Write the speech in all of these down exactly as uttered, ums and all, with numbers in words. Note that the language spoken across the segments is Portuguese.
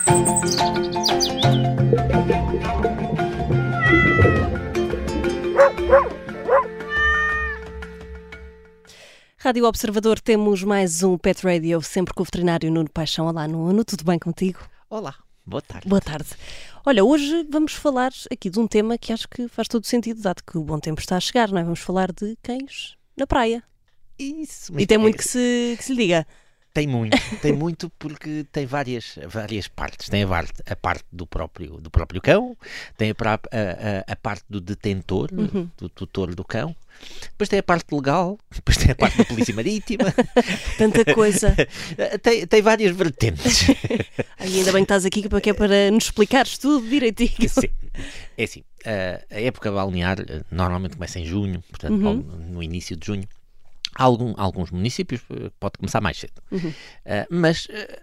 Rádio Observador, temos mais um Pet Radio, sempre com o veterinário Nuno Paixão. Olá, Nuno, tudo bem contigo? Olá, boa tarde. Boa tarde. Olha, hoje vamos falar aqui de um tema que acho que faz todo sentido, dado que o bom tempo está a chegar, não é? Vamos falar de cães na praia. Isso. E tem muito que se, que se lhe diga. Tem muito, tem muito porque tem várias, várias partes. Tem a parte, a parte do, próprio, do próprio cão, tem a, a, a, a parte do detentor, uhum. do tutor do cão, depois tem a parte legal, depois tem a parte da polícia marítima. Tanta coisa. tem, tem várias vertentes. Ai, ainda bem que estás aqui porque é para nos explicares tudo direitinho. Sim, é assim, a época balnear normalmente começa em junho, portanto uhum. no início de junho. Algum, alguns municípios pode começar mais cedo, uhum. uh, mas uh,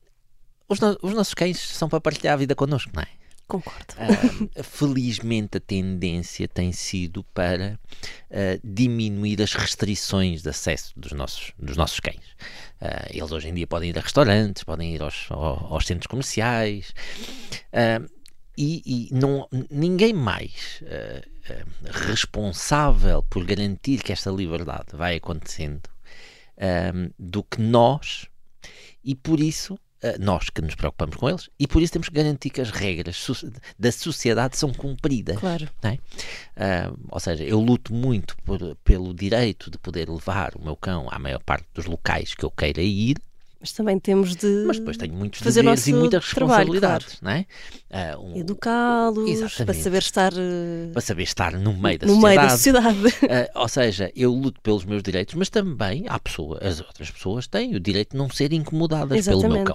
os, no, os nossos cães são para partilhar a vida connosco, não é? Concordo. Uh, felizmente a tendência tem sido para uh, diminuir as restrições de acesso dos nossos, dos nossos cães. Uh, eles hoje em dia podem ir a restaurantes, podem ir aos, aos, aos centros comerciais, uh, e, e não, ninguém mais uh, uh, responsável por garantir que esta liberdade vai acontecendo um, do que nós, e por isso, uh, nós que nos preocupamos com eles, e por isso temos que garantir que as regras so- da sociedade são cumpridas. Claro. Não é? Uh, ou seja, eu luto muito por, pelo direito de poder levar o meu cão à maior parte dos locais que eu queira ir. Mas também temos de Mas depois tenho muitos fazer deveres e muitas responsabilidades, trabalho, não é? Uh, um, Educá-los, para saber estar uh, para saber estar no meio da no sociedade. Meio da sociedade. Uh, ou seja, eu luto pelos meus direitos, mas também há pessoas, as outras pessoas têm o direito de não serem incomodadas Exatamente. pelo meu cão.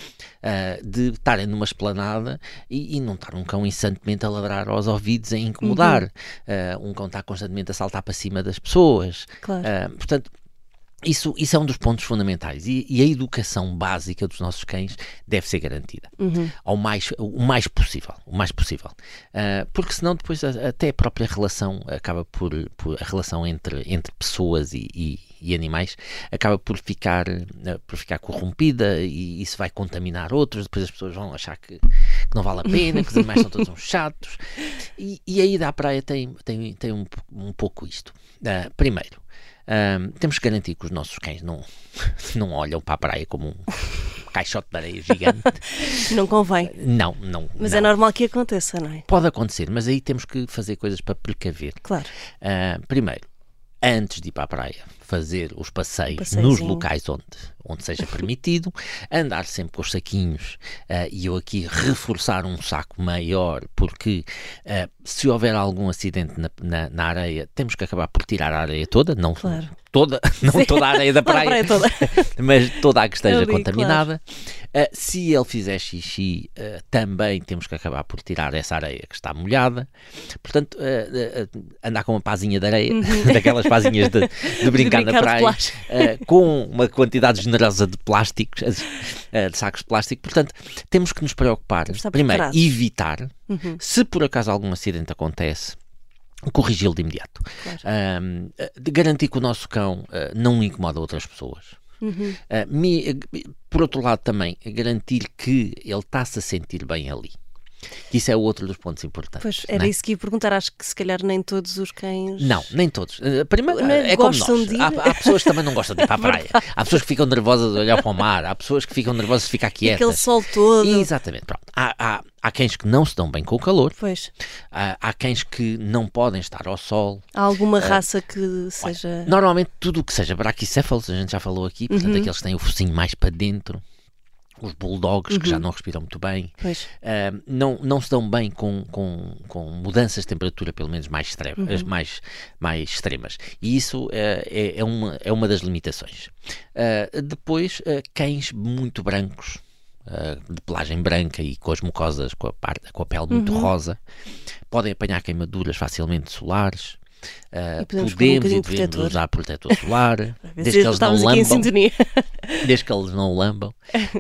Uh, de estarem numa esplanada e, e não estar um cão incessantemente a ladrar aos ouvidos, a incomodar. Uhum. Uh, um cão está constantemente a saltar para cima das pessoas. Claro. Uh, portanto, Isso, isso é um dos pontos fundamentais, e, e a educação básica dos nossos cães deve ser garantida, uhum. ao mais, o mais possível, o mais possível, uh, porque senão depois a, até a própria relação acaba por, por a relação entre, entre pessoas e, e, e animais acaba por ficar, uh, por ficar corrompida, e isso vai contaminar outros, depois as pessoas vão achar que, que não vale a pena, que os animais são todos uns chatos, e, e a ida à praia tem, tem, tem um, um pouco isto. Uh, primeiro, Um, temos que garantir que os nossos cães não, não olham para a praia como um caixote de areia gigante. Não convém. Não, não. Mas não. é normal que aconteça, não é? Pode acontecer, mas aí temos que fazer coisas para precaver. Claro. Uh, primeiro, antes de ir para a praia, fazer os passeios nos locais onde, onde seja permitido, andar sempre com os saquinhos, uh, e eu aqui reforçar um saco maior, porque uh, se houver algum acidente na, na, na areia, temos que acabar por tirar a areia toda, não claro. toda, não Sim. toda a areia da praia, praia toda. mas toda a que esteja Ali, contaminada. Claro. Uh, se ele fizer xixi, uh, também temos que acabar por tirar essa areia que está molhada. Portanto, uh, uh, andar com uma pazinha de areia, uhum. daquelas pazinhas de, de brincar, de brincar na praia, uh, com uma quantidade generosa de plásticos, uh, de sacos de plástico. Portanto, temos que nos preocupar, primeiro, evitar, uhum. se por acaso algum acidente acontece, corrigi-lo de imediato. Claro. Um, de garantir que o nosso cão uh, não incomoda outras pessoas. Uhum. Uh, me, por outro lado também, garantir que ele está-se a sentir bem ali. Isso é outro dos pontos importantes. Pois, era é? isso que ia perguntar. Acho que se calhar nem todos os cães... Não, nem todos. Primeiro, não é como nós. De ir... Há, há pessoas que também não gostam de ir para a praia. Há pessoas que ficam nervosas de olhar para o mar. Há pessoas que ficam nervosas de ficar quietas. Aquele sol todo. Exatamente. Pronto. Há, há, há cães que não se dão bem com o calor. Pois. Há, há cães que não podem estar ao sol. Há alguma raça uh, que seja... Normalmente tudo o que seja braquicéfalos, a gente já falou aqui, portanto uhum. aqueles que têm o focinho mais para dentro. Os bulldogs, uhum. que já não respiram muito bem, uh, não, não se dão bem com, com, com mudanças de temperatura, pelo menos mais, extremas, uhum. mais, mais extremas. E isso uh, é, é, uma, é uma das limitações. Uh, depois, uh, cães muito brancos, uh, de pelagem branca e com as mucosas, com a, parte, com a pele muito uhum. rosa, podem apanhar queimaduras facilmente solares. Uh, podemos, podemos um e devemos usar protetor solar desde que eles não lambam desde que eles não lambam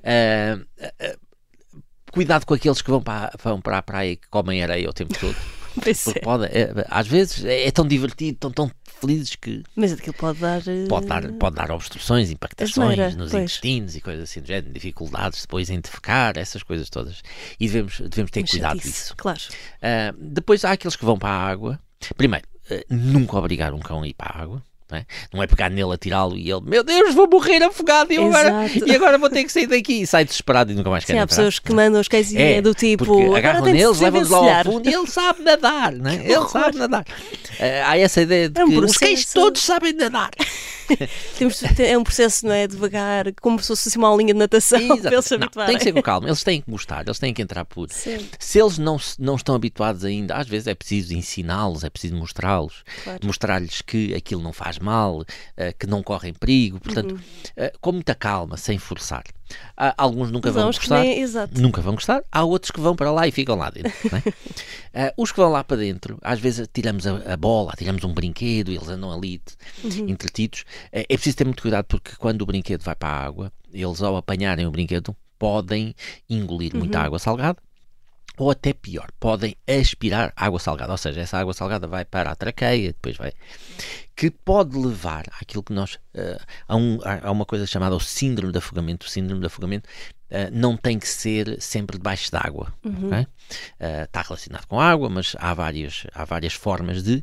uh, uh, uh, cuidado com aqueles que vão para, vão para a praia e que comem areia o tempo todo. Pois Porque é. pode, é, às vezes é, é tão divertido, tão, tão felizes que Mas aquilo pode dar... uh, pode dar, pode dar obstruções, impactações Asneira, nos pois. intestinos e coisas assim do género, dificuldades depois em defecar, essas coisas todas. E devemos, devemos ter uma cuidado chatice, disso. Claro. Uh, depois há aqueles que vão para a água. Primeiro, uh, nunca obrigar um cão a ir para a água. Não é? Não é pegar nele, atirá-lo e ele, meu Deus, vou morrer afogado e, eu agora, Exato. e agora vou ter que sair daqui. E sai desesperado e nunca mais quer Sim, há entrar. pessoas que mandam os cães e é, do tipo... porque "Agora agarram tem de neles, se levam-nos lá ao desvencilhar." fundo e ele sabe nadar, não é? Ele sabe nadar. Uh, há essa ideia de É um que os cães processo. todos sabem nadar. Temos de ter- é um processo, não é? Devagar, como se fosse assim uma aulinha de natação, para eles se Não, habituarem. tem que ser com calma, eles têm que gostar, eles têm que entrar por. Sim. Se eles não, se- não estão habituados ainda, às vezes é preciso ensiná-los, é preciso mostrá-los, Claro. mostrar-lhes que aquilo não faz mal, eh, que não correm perigo, portanto, Uhum. eh, com muita calma, sem forçar. Há- alguns nunca Mas há vão uns que gostar, nem- exato. nunca vão gostar, há outros que vão para lá e ficam lá dentro. Não é? Eh, os que vão lá para dentro, às vezes tiramos a, a bola, tiramos um brinquedo, eles andam ali Uhum. entretidos. Eh, é preciso ter muito cuidado porque quando o brinquedo vai para a água, eles ao apanharem o brinquedo podem engolir muita Uhum. água salgada. Ou até pior, podem aspirar água salgada, ou seja, essa água salgada vai para a traqueia, depois vai, que pode levar àquilo que nós, uh, a, um, a uma coisa chamada o síndrome de afogamento. O síndrome de afogamento uh, não tem que ser sempre debaixo d'água, Uhum. ok? Uh, está relacionado com água, mas há várias, há várias formas de,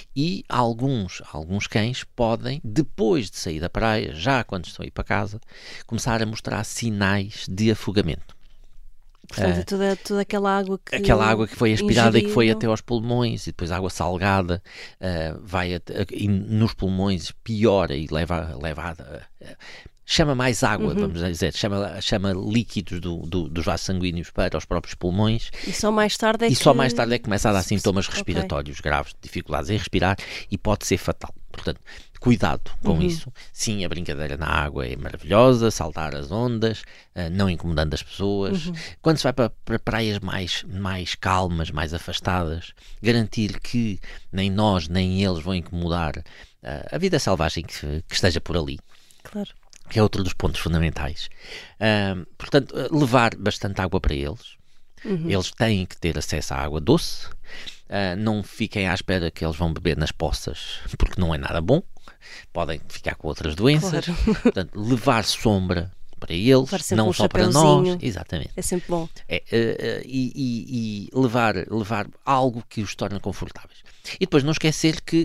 e alguns, alguns cães podem, depois de sair da praia, já quando estão a ir para casa, começar a mostrar sinais de afogamento. Portanto, é toda, toda aquela água que... Aquela água que foi aspirada e que foi ingeriram. até aos pulmões, e depois a água salgada uh, vai até, e nos pulmões piora e leva, leva a, uh, chama mais água, Uhum. vamos dizer, chama, chama líquidos do, do, dos vasos sanguíneos para os próprios pulmões, E só mais tarde é e que... só mais tarde é que começa a dar sintomas Ok. respiratórios graves, dificuldades em respirar, e pode ser fatal. Portanto, cuidado com Uhum. isso. Sim, a brincadeira na água é maravilhosa, saltar as ondas, uh, não incomodando as pessoas. Uhum. Quando se vai para, para praias mais, mais calmas, mais afastadas, garantir que nem nós nem eles vão incomodar uh, a vida selvagem que, que esteja por ali, Claro. que é outro dos pontos fundamentais. Uh, portanto, uh, levar bastante água para eles. Uhum. Eles têm que ter acesso à água doce. Uh, não fiquem à espera que eles vão beber nas poças, porque não é nada bom. Podem ficar com outras doenças. Claro. Portanto, levar sombra para eles, Levar sempre não um só para nós. chapeuzinho. Exatamente. É sempre bom. É, uh, uh, e, e- e levar, levar algo que os torne confortáveis. E depois não esquecer que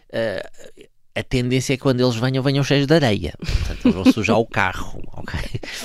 uh, a tendência é que quando eles venham, venham cheios de areia. Portanto, eles vão sujar o carro, ok?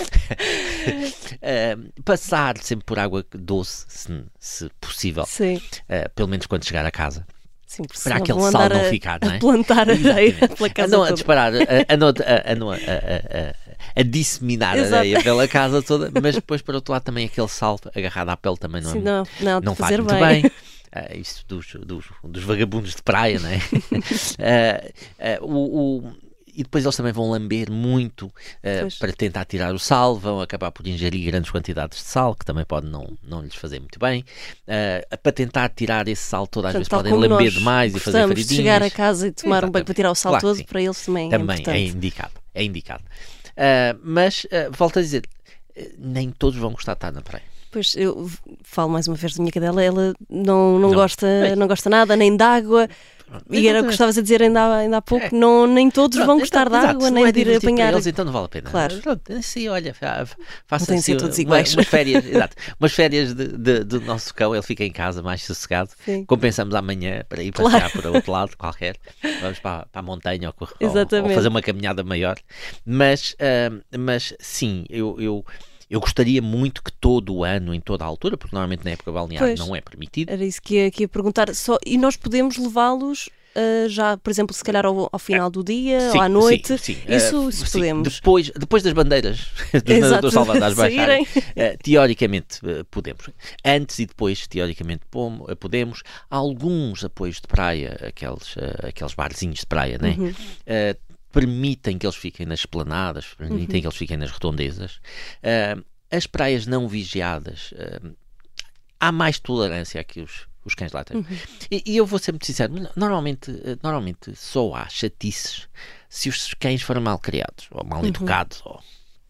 Uh, passar sempre por água doce, se, se possível, Sim. uh, pelo menos quando chegar a casa, Sim, porque para senão aquele vão sal andar não a, ficar, não é? a plantar areia pela casa Andam a toda. disparar, a, andam a, a, andam a, a, a, a disseminar a Exato. areia pela casa toda, mas depois, para outro lado, também aquele sal agarrado à pele também não, Sim, é, não, não, de não faz fazer muito bem. bem. Uh, isso dos, dos, dos vagabundos de praia, não é? uh, uh, o, o, e depois eles também vão lamber muito uh, Pois. para tentar tirar o sal, vão acabar por ingerir grandes quantidades de sal, que também pode não, não lhes fazer muito bem. Uh, para tentar tirar esse sal todo, às Portanto, vezes tal podem como lamber nós demais e fazer gostamos de feridinhas. chegar a casa e tomar um banho Exatamente. para tirar o sal Claro que todo, sim. para eles também, é Também é importante. indicado, é indicado. Uh, mas, uh, volto a dizer, uh, nem todos vão gostar de estar na praia. Pois, eu falo mais uma vez da minha cadela, ela não, não, Não. gosta, Bem. não gosta nada, nem de água. E era o que estavas a dizer ainda há, ainda há pouco, É. não, nem todos Pronto, vão gostar então, de exato, água, se não nem é de ir divertido para apanhar. eles, então não vale a pena. Claro. Pronto, sim, olha, fa- faça têm de ser assim, todos uma- iguais. umas férias, exato, umas férias de, de- do nosso cão, ele fica em casa mais sossegado. Sim. Compensamos amanhã para ir Claro. passear para outro lado qualquer. Vamos para, para a montanha ou, ou- Exatamente. ou fazer uma caminhada maior. Mas, ah, mas sim, eu, eu, eu gostaria muito que todo o ano, em toda a altura, porque normalmente na época balnear Pois. não é permitido. Era isso que ia, que ia perguntar. Só, e nós podemos levá-los ah, já, por exemplo, se calhar ao, ao final do dia Sim, ou à noite? sim, sim. Isso, Eh, isso sim. podemos. Depois, depois das bandeiras dos Exato. nadadores salvadoras baixarem, Saírem. eh, teoricamente eh, podemos. Antes e depois, teoricamente, pom- eh, podemos. Alguns apoios de praia, aqueles, eh, aqueles barzinhos de praia, né? Uhum. Eh, permitem que eles fiquem nas esplanadas, permitem Uhum. que eles fiquem nas redondezas. Eh, as praias não vigiadas, eh, há mais tolerância a que os, os cães lá têm. Uhum. E, e eu vou ser muito sincero, normalmente, eh, normalmente só há chatices se os cães forem mal criados, ou mal Uhum. educados, ou,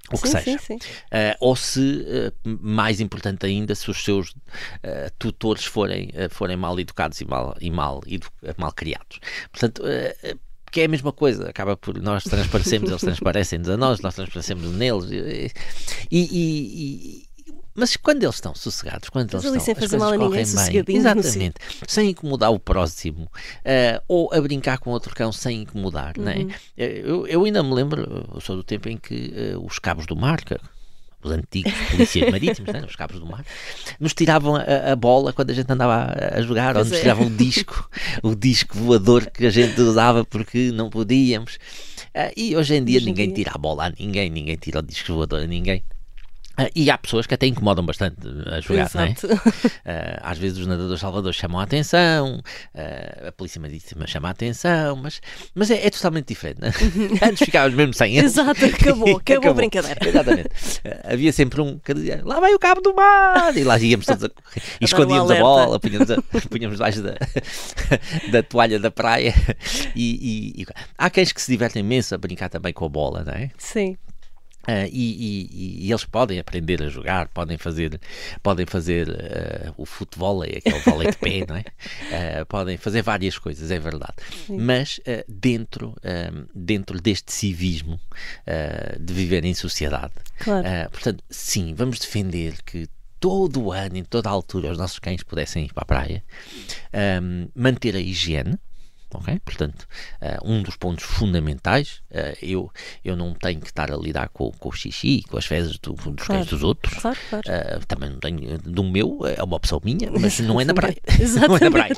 o que sim, seja. Sim, sim. Uh, ou se, uh, mais importante ainda, se os seus uh, tutores forem, uh, forem mal educados e mal, e mal, edu- mal criados. Portanto, uh, que é a mesma coisa, acaba por nós transparecemos, eles transparecem-nos a nós, nós transparecemos neles. E, e, e, mas quando eles estão sossegados, quando Mas eles ali estão, sem as fazer mal coisas a ninguém, correm bem, sossegadinhos no exatamente, sem incomodar o próximo, uh, ou a brincar com outro cão sem incomodar, Uhum. não é? Eu, eu ainda me lembro, eu sou do tempo em que uh, os cabos do mar, que, os antigos polícias marítimos, né, os cabos do mar, nos tiravam a, a bola quando a gente andava a, a jogar, pois ou nos é. tiravam o disco, o disco voador que a gente usava porque não podíamos. Uh, e hoje em dia hoje ninguém dia. tira a bola a ninguém, ninguém tira o disco voador a ninguém. Uh, e há pessoas que até incomodam bastante a jogar, não é? Uh, às vezes os nadadores salvadores chamam a atenção, uh, a polícia marítima chama a atenção, mas, mas é, é totalmente diferente, né? Antes ficávamos mesmo sem eles. Exato, acabou, acabou, acabou a brincadeira. Exatamente. Uh, havia sempre um que dizia, lá vai o cabo do mar, e lá íamos todos a correr, e escondíamos a bola, punhamos, a, punhamos debaixo da, da toalha da praia, e, e, e há cães que se divertem imenso a brincar também com a bola, não é? Sim. Uh, e, e, e eles podem aprender a jogar, podem fazer, podem fazer uh, o futebol, aquele vôlei de pé, não é? Uh, podem fazer várias coisas, é verdade. Sim. Mas uh, dentro, uh, dentro deste civismo uh, de viver em sociedade, claro. uh, portanto, sim, vamos defender que todo o ano, em toda a altura, os nossos cães pudessem ir para a praia, um, manter a higiene. Okay? Portanto, uh, um dos pontos fundamentais, uh, eu, eu não tenho que estar a lidar com, com o xixi, com as fezes do, dos claro. cães dos outros. Claro, claro. Uh, também não tenho do meu, é uma opção minha, mas não é na praia. Exatamente. Não é na praia.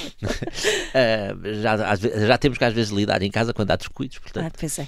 uh, já, às vezes, já temos que às vezes lidar em casa quando há descuidos, portanto. Ah, pois é.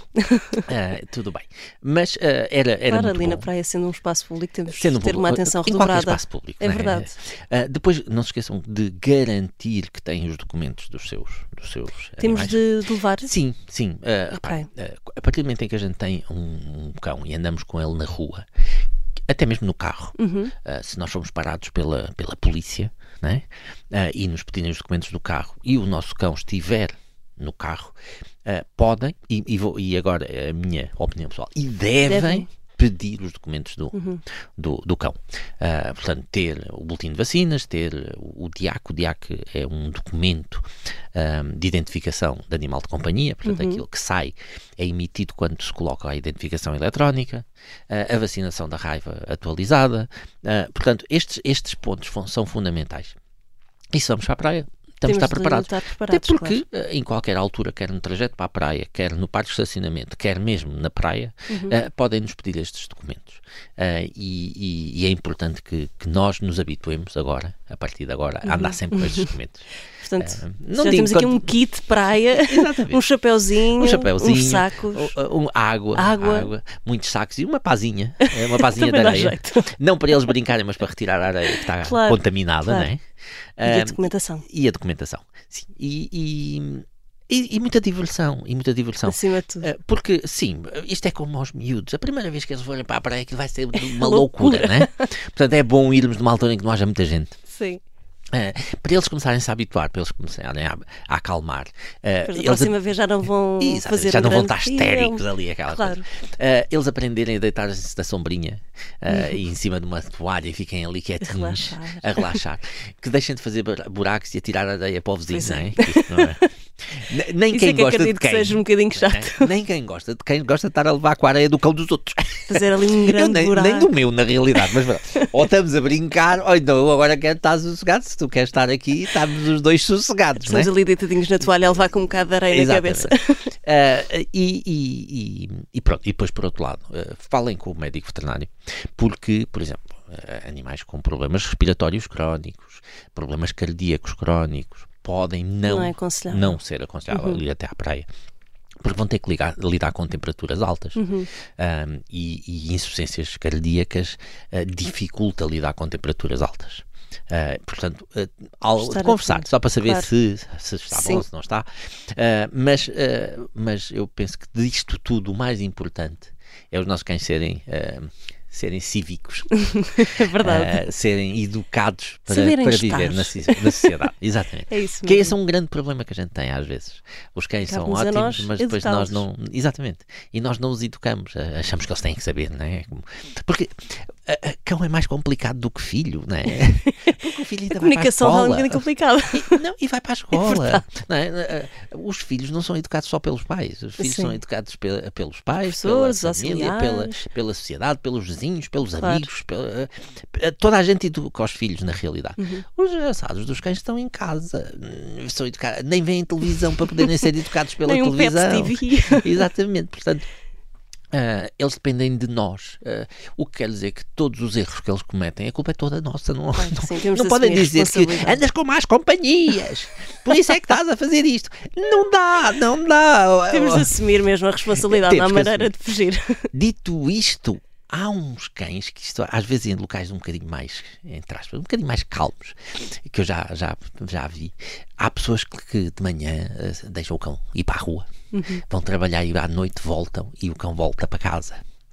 Uh, tudo bem. Mas uh, era, era claro, muito ali bom. na praia, sendo um espaço público, temos sendo de ter um, uma atenção em redobrada. Qualquer espaço público. É né? verdade. Uh, depois, não se esqueçam de garantir que têm os documentos dos seus, dos seus Temos animais. de de levar? Sim, sim. Uh, okay. repare, uh, a partir do momento em que a gente tem um, um cão e andamos com ele na rua, até mesmo no carro, uhum. uh, se nós formos parados pela, pela polícia, né? uh, e nos pedirem os documentos do carro e o nosso cão estiver no carro, uh, podem, e, e, vou, e agora a minha opinião pessoal, e devem, devem. pedir os documentos do, uhum. do, do cão. Uh, portanto, ter o boletim de vacinas, ter o, o D I A C. O D I A C é um documento um, de identificação de animal de companhia, portanto, uhum. aquilo que sai é emitido quando se coloca a identificação eletrónica, uh, a vacinação da raiva atualizada. Uh, portanto, estes, estes pontos são fundamentais. E se vamos para a praia, temos de estar preparados. estar preparados. Até porque, claro. em qualquer altura, quer no trajeto para a praia, quer no parque de estacionamento, quer mesmo na praia, uhum. uh, podem-nos pedir estes documentos. Uh, e, e, e é importante que, que nós nos habituemos agora, a partir de agora, a andar sempre com estes documentos. Portanto, uh, não já temos aqui quando... um kit praia, um chapeuzinho, um chapeuzinho, uns sacos, um, um, água, água. água, muitos sacos e uma pazinha, uma pazinha de areia. Não para eles brincarem, mas para retirar a areia que está claro, contaminada, claro. não é? E a documentação. E a documentação, sim. E, e, e, e muita diversão, e muita diversão. Acima de tudo. Porque, sim, isto é como aos miúdos. A primeira vez que eles forem para a praia, aquilo vai ser uma loucura, não é? Portanto, é bom irmos numa altura em que não haja muita gente. Sim. Uh, para eles começarem a se habituar, para eles começarem a, a acalmar. Uh, a próxima a... vez já não vão Exato, fazer já um não vão estar filme. histéricos ali, aquela claro. coisa. Uh, eles aprenderem a deitar-se na sombrinha uh, e em cima de uma toalha e fiquem ali quietinhos relaxar. a relaxar. Que deixem de fazer buracos e a tirar areia para o vizinho, pois não é? é. Isto não é? Nem Isso quem é que gosta de quem. Que seja um bocadinho chato. Nem quem gosta de quem gosta de estar a levar com a areia do cão dos outros. Fazer ali um grande nem, buraco. Nem do meu, na realidade. Mas ou estamos a brincar, ou então eu agora quero estar sossegado. Se tu queres estar aqui, estamos os dois sossegados. Estamos não é? ali deitadinhos na toalha a levar com um bocado de areia Exatamente. na cabeça. Uh, e, e, e, e pronto. E depois, por outro lado, uh, falem com o médico veterinário, porque, por exemplo, uh, animais com problemas respiratórios crónicos, problemas cardíacos crónicos, podem não, não, é aconselhável. não ser aconselhável uhum. ir até à praia. Porque vão ter que ligar, lidar com temperaturas altas uhum. um, e, e insuficiências cardíacas uh, dificulta lidar com temperaturas altas. Uh, portanto, uh, ao conversar, só para saber claro. se, se está Sim. bom, se não está. Uh, mas, uh, mas eu penso que disto tudo o mais importante é os nossos cães serem uh, serem cívicos, É verdade. uh, serem educados para, Saberem para estar. viver na, na sociedade. Exatamente. É isso Que mesmo. esse é um grande problema que a gente tem às vezes. Os cães são Cabe-nos a ótimos, nós mas depois nós educá-los. não. Exatamente. E nós não os educamos. Achamos que eles têm que saber, não é? Porque a, a cão é mais complicado do que filho, não é? Porque o filho ainda A vai para a comunicação é um escola. bocadinho complicada. E, não, e vai para a escola. verdade. Não é? Os filhos não são educados só pelos pais. Os filhos Sim. são educados pe- pelos pais, pela Professores, família, pela, auxiliares. pela sociedade, pelos vizinhos, pelos Claro. amigos. Pela, eh, toda a gente educa os filhos, na realidade. Uhum. Os engraçados dos cães estão em casa. Hum, São educados, nem veem televisão para poderem ser educados pela Nem um Pet televisão. T V. Exatamente. Portanto, Uh, eles dependem de nós, uh, o que quer dizer que todos os erros que eles cometem, a culpa é toda nossa. Não, Claro que não, sim, temos não de podem assumir a dizer que responsabilidade. andas com más companhias, por isso é que estás a fazer isto. Não dá, não dá. Temos de assumir mesmo a responsabilidade, não há Temos que maneira de fugir. Dito isto, há uns cães que isto, às vezes em locais um bocadinho mais, entre aspas, um bocadinho mais calmos, que eu já, já, já vi. Há pessoas que, que de manhã uh, deixam o cão ir para a rua, Uhum. vão trabalhar e à noite voltam e o cão volta para casa.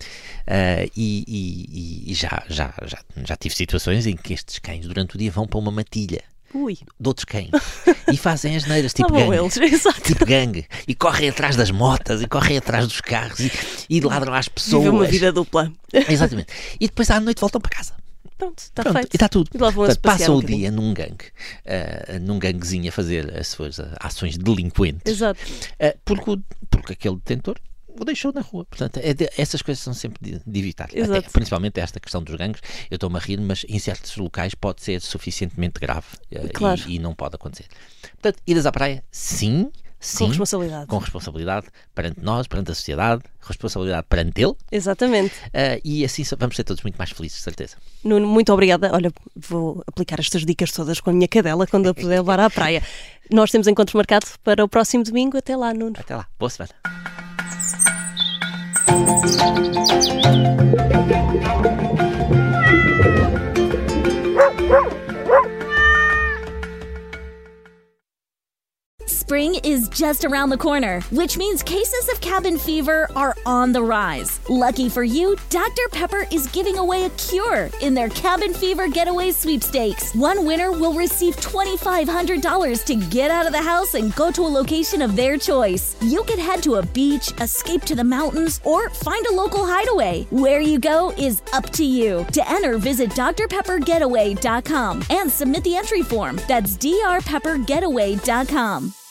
Uh, e e, e já, já, já, já tive situações em que estes cães durante o dia vão para uma matilha Ui, de outros cães e fazem as neiras lá tipo vão gangue, eles, exato. tipo gangue, e correm atrás das motas e correm atrás dos carros e, e ladram às pessoas. Vive uma vida dupla. Exatamente. E depois à noite voltam para casa. Pronto, está Pronto, feito. e está tudo. E lá vão-se Portanto, passear passam um o bocadinho. dia num gangue, uh, num ganguezinho a fazer as suas uh, ações delinquentes, Exato. uh, porque, o- porque aquele detentor o deixou na rua. Portanto, é de- essas coisas são sempre de, de evitar. Exato. Até, principalmente esta questão dos gangues. Eu estou-me a rir, mas em certos locais pode ser suficientemente grave uh, Claro. e, e não pode acontecer. Portanto, idas à praia, sim, sim, Com responsabilidade. com responsabilidade perante nós, perante a sociedade, responsabilidade perante ele, Exatamente. uh, e assim so- vamos ser todos muito mais felizes, de certeza. Nuno, muito obrigada. Olha, vou aplicar estas dicas todas com a minha cadela quando a puder levar à praia. Nós temos encontro marcado para o próximo domingo. Até lá, Nuno. Até lá, boa semana. Spring is just around the corner, which means cases of cabin fever are on the rise. Lucky for you, Doctor Pepper is giving away a cure in their Cabin Fever Getaway Sweepstakes. One winner will receive twenty-five hundred dollars to get out of the house and go to a location of their choice. You could head to a beach, escape to the mountains, or find a local hideaway. Where you go is up to you. To enter, visit d r pepper getaway dot com and submit the entry form. That's d r pepper getaway dot com.